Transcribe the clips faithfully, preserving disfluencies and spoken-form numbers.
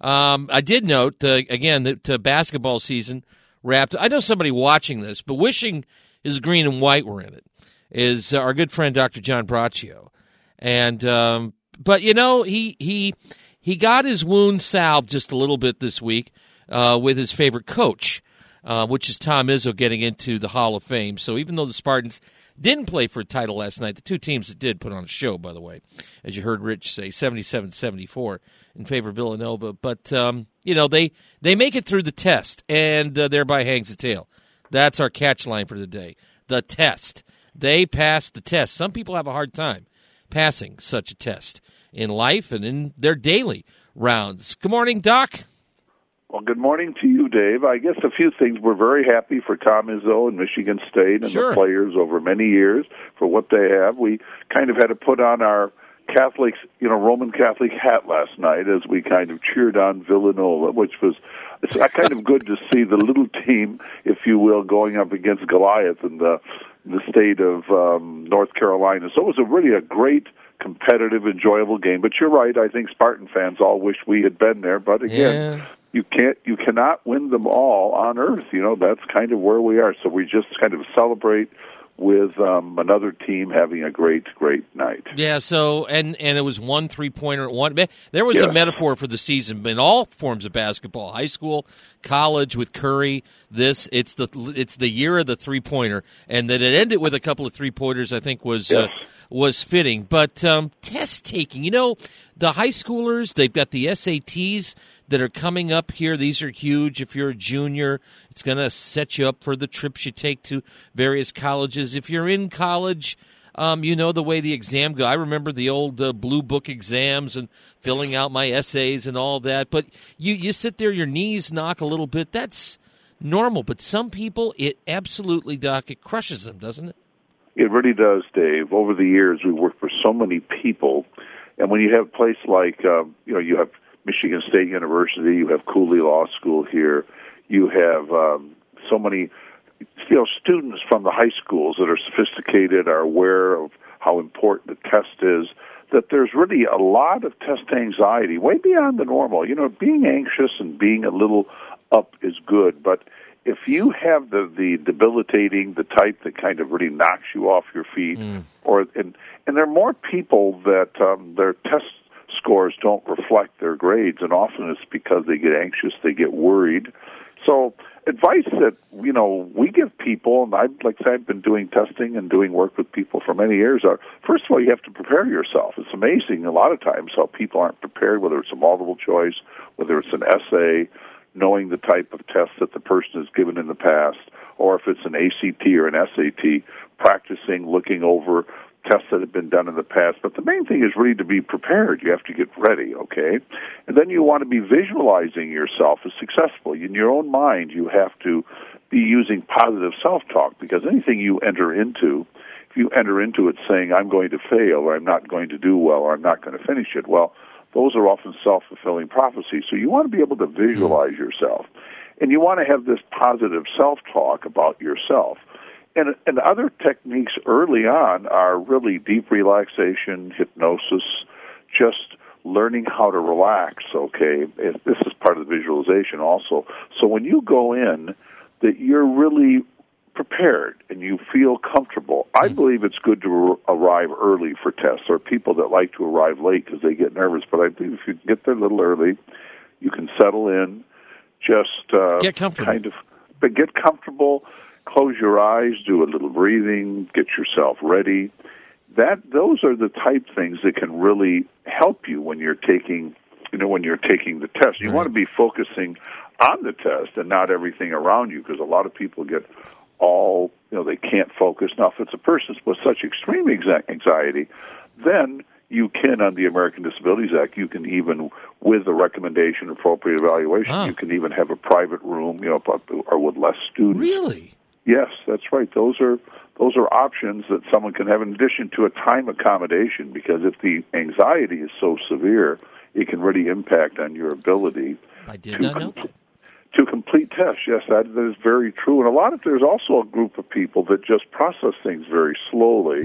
Um, I did note, uh, again, that uh, basketball season wrapped. I know somebody watching this, but wishing his green and white were in it, is our good friend Doctor John Braccio. And um, but, you know, he he he got his wound salved just a little bit this week uh, with his favorite coach, uh, which is Tom Izzo getting into the Hall of Fame. So even though the Spartans didn't play for a title last night, the two teams that did put on a show, by the way, as you heard Rich say, seventy-seven seventy-four in favor of Villanova. But, um, you know, they, they make it through the test, and uh, thereby hangs the tail. That's our catch line for the day, the test. They passed the test. Some people have a hard time passing such a test in life and in their daily rounds. Good morning, Doc. Well, good morning to you, Dave. I guess a few things. We're very happy for Tom Izzo and Michigan State and Sure. the players over many years for what they have. We kind of had to put on our Catholic, you know, Roman Catholic hat last night as we kind of cheered on Villanova, which was it's kind of good to see the little team, if you will, going up against Goliath in the, in the state of um, North Carolina. So it was a really a great, competitive, enjoyable game. But you're right. I think Spartan fans all wish we had been there. But again, Yeah. you can't, you cannot win them all on earth. You know, that's kind of where we are. So we just kind of celebrate with um, another team having a great, great night. Yeah, so, and, and it was one three-pointer. One, there was Yeah. a metaphor for the season in all forms of basketball, high school, college with Curry. This, it's the it's the year of the three-pointer. And that it ended with a couple of three-pointers, I think, was Yes. uh, was fitting. But um, test-taking, you know, the high schoolers, they've got the S A Ts that are coming up here. These are huge. If you're a junior, it's going to set you up for the trips you take to various colleges. If you're in college, um, you know the way the exam go. I remember the old uh, blue book exams and filling out my essays and all that. But you, you sit there, your knees knock a little bit. That's normal. But some people, it absolutely, Doc, it crushes them, doesn't it? It really does, Dave. Over the years, we worked for so many people. And when you have a place like, um, you know, you have Michigan State University, you have Cooley Law School here, you have um, so many, you know, students from the high schools that are sophisticated, are aware of how important the test is, that there's really a lot of test anxiety, way beyond the normal. You know, being anxious and being a little up is good, but if you have the, the debilitating, the type that kind of really knocks you off your feet, mm. or and, and there are more people that um, their test scores don't reflect their grades, and often it's because they get anxious, they get worried. So advice that, you know, we give people, and I like I say, I've been doing testing and doing work with people for many years, are, first of all, you have to prepare yourself. It's amazing a lot of times how people aren't prepared, whether it's a multiple choice, whether it's an essay, knowing the type of test that the person has given in the past, or if it's an A C T or an S A T, practicing, looking over tests that have been done in the past. But the main thing is really to be prepared. You have to get ready, okay? And then you want to be visualizing yourself as successful. In your own mind, you have to be using positive self-talk, because anything you enter into, if you enter into it saying, I'm going to fail, or I'm not going to do well, or I'm not going to finish it, well, those are often self-fulfilling prophecies. So you want to be able to visualize yourself. And you want to have this positive self-talk about yourself. And, and other techniques early on are really deep relaxation, hypnosis, just learning how to relax, okay? If this is part of the visualization also. So when you go in, that you're really prepared and you feel comfortable. I believe it's good to arrive early for tests. There are people that like to arrive late because they get nervous, but I believe if you get there a little early, you can settle in, just uh, get comfortable. kind of, but get comfortable. Close your eyes, do a little breathing, get yourself ready. That those are the type things that can really help you when you're taking, you know, when you're taking the test. You right. want to be focusing on the test and not everything around you, because a lot of people get all, you know, they can't focus. Now, if it's a person with such extreme anxiety, then you can, on the American Disabilities Act, you can even, with a recommendation, appropriate evaluation, huh. you can even have a private room, you know, or with less students. Really? Yes, that's right. Those are those are options that someone can have in addition to a time accommodation, because if the anxiety is so severe, it can really impact on your ability I did to, not know com- to complete tests. Yes, that, that is very true. And a lot of there's also a group of people that just process things very slowly. Mm.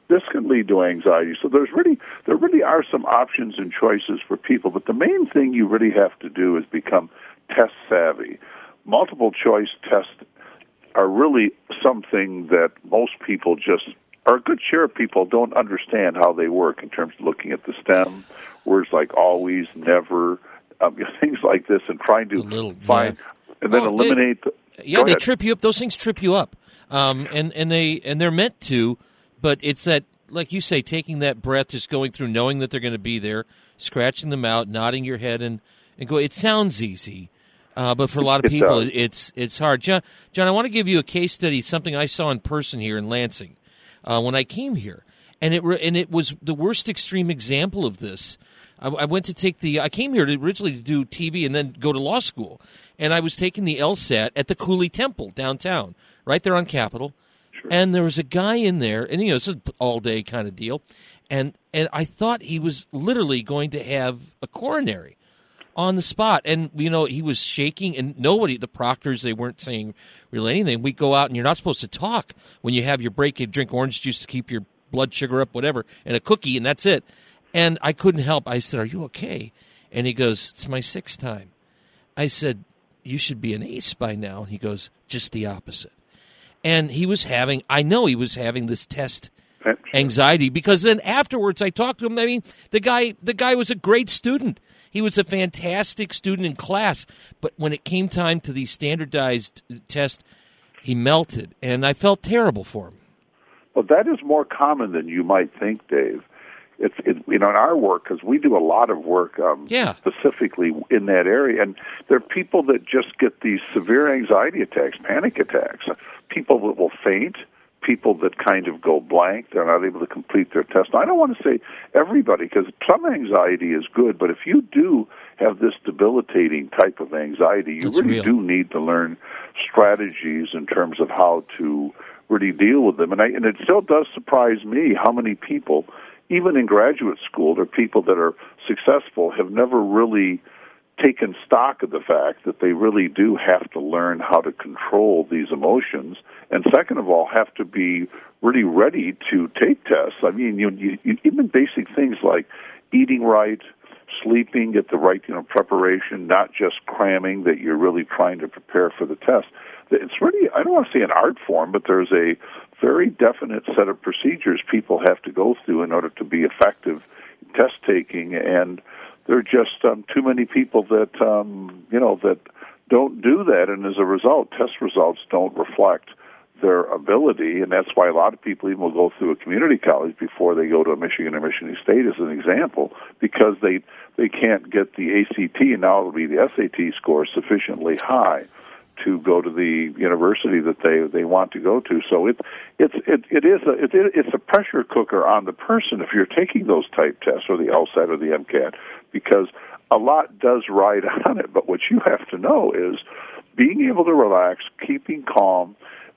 this can lead to anxiety. So there's really there really are some options and choices for people, but the main thing you really have to do is become test savvy. Multiple choice tests are really something that most people just, or a good share of people don't understand how they work in terms of looking at the STEM, words like always, never, um, things like this, and trying to little, find yeah. and then well, eliminate. They, the, yeah, they trip you up. Those things trip you up, um, and and they and they're meant to. But it's that, like you say, taking that breath, just going through, knowing that they're going to be there, scratching them out, nodding your head, and and go. It sounds easy. Uh, but for a lot of people, it it's it's hard. John, John, I want to give you a case study, something I saw in person here in Lansing uh, when I came here, and it re- and it was the worst extreme example of this. I, I went to take the. I came here to originally to do T V and then go to law school, and I was taking the LSAT at the Cooley Temple downtown, right there on Capitol, sure. And there was a guy in there, and you know it's an all day kind of deal, and and I thought he was literally going to have a coronary on the spot. And, you know, he was shaking, and nobody, the proctors, they weren't saying really anything. We go out, and you're not supposed to talk when you have your break. You drink orange juice to keep your blood sugar up, whatever, and a cookie, and that's it. And I couldn't help. I said, "Are you okay?" And he goes, "It's my sixth time." I said, "You should be an ace by now." And he goes, "Just the opposite." And he was having, I know he was having this test anxiety, because then afterwards I talked to him. I mean, the guy, the guy was a great student. He was a fantastic student in class, but when it came time to the standardized test, he melted, and I felt terrible for him. Well, that is more common than you might think, Dave. It's it, you know, in our work, because we do a lot of work um, yeah. specifically in that area, and there are people that just get these severe anxiety attacks, panic attacks, people that will faint, people that kind of go blank, they're not able to complete their test. Now, I don't want to say everybody, because some anxiety is good, but if you do have this debilitating type of anxiety, you That's really real. do need to learn strategies in terms of how to really deal with them. And, I, and it still does surprise me how many people, even in graduate school, there are people that are successful, have never really taken stock of the fact that they really do have to learn how to control these emotions, and second of all, have to be really ready to take tests. I mean, you, you, you, even basic things like eating right, sleeping, get the right you know preparation, not just cramming, that you're really trying to prepare for the test. It's really, I don't want to say an art form, but there's a very definite set of procedures people have to go through in order to be effective test taking, and there are just um, too many people that um, you know that don't do that, and as a result, test results don't reflect their ability, and that's why a lot of people even will go through a community college before they go to a Michigan or Michigan State, as an example, because they they can't get the A C T, and now it'll be the S A T score sufficiently high to go to the university that they, they want to go to. So it it's it, it is a it, it's a pressure cooker on the person if you're taking those type tests, or the LSAT or the MCAT, because a lot does ride on it. But what you have to know is being able to relax, keeping calm,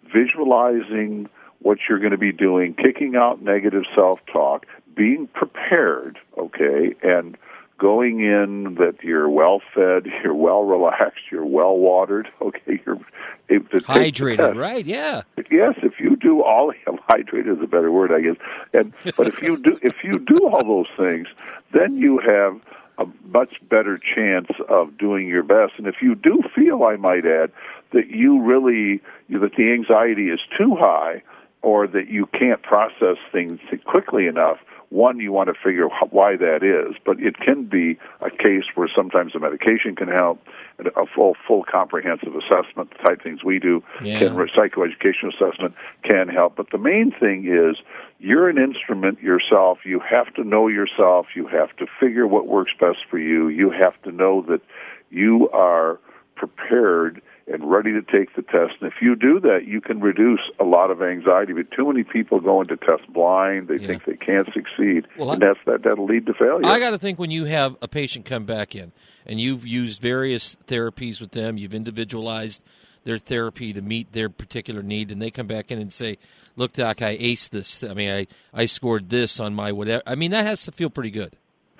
visualizing what you're going to be doing, kicking out negative self-talk, being prepared, okay, and going in that you're well-fed, you're well-relaxed, you're well-watered, okay, you're able to take the hydrated, test. Right? Yeah. Yes, if you do all hydrated is a better word, I guess. And but if you do if you do all those things, then you have a much better chance of doing your best. And if you do feel, I might add, that you really that the anxiety is too high, or that you can't process things quickly enough, one, you want to figure why that is, but it can be a case where sometimes a medication can help, a full, full comprehensive assessment, the type things we do, yeah. can, psychoeducation assessment can help. But the main thing is you're an instrument yourself. You have to know yourself. You have to figure what works best for you. You have to know that you are prepared and ready to take the test. And if you do that, you can reduce a lot of anxiety. But too many people go into test blind. They yeah. think they can't succeed, well, and that's, that, that'll lead to failure. I got to think when you have a patient come back in, and you've used various therapies with them, you've individualized their therapy to meet their particular need, and they come back in and say, look, Doc, I aced this. I mean, I, I scored this on my whatever. I mean, that has to feel pretty good.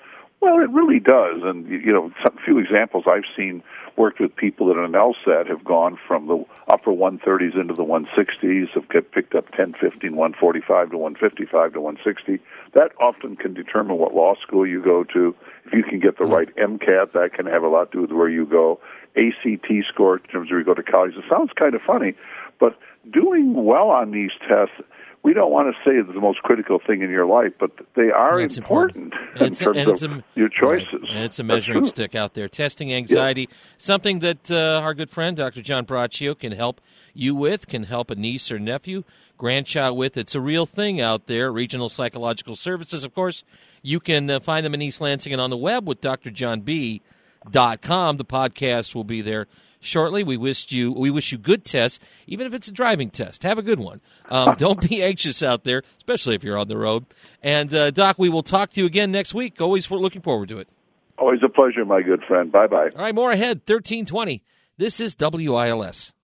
Well, it really does. And, you know, a few examples I've seen worked with people that in an LSAT have gone from the upper one thirties into the one sixties, have picked up ten fifteen, one forty-five to one fifty-five to one sixty. That often can determine what law school you go to. If you can get the right MCAT, that can have a lot to do with where you go. A C T score in terms of where you go to college. It sounds kind of funny, but doing well on these tests, we don't want to say it's the most critical thing in your life, but they are it's important, important. in and terms a, of a, your choices. Right. And it's a measuring stick out there. Testing anxiety, yeah. something that uh, our good friend, Doctor John Braccio, can help you with, can help a niece or nephew, grandchild with. It's a real thing out there. Regional Psychological Services, of course. You can uh, find them in East Lansing and on the web with D R john b dot com. The podcast will be there shortly. We wish you we wish you good tests, even if it's a driving test. Have a good one. Um, don't be anxious out there, especially if you're on the road. And, uh, Doc, we will talk to you again next week. Always for, looking forward to it. Always a pleasure, my good friend. Bye-bye. All right, more ahead, thirteen twenty. This is W I L S.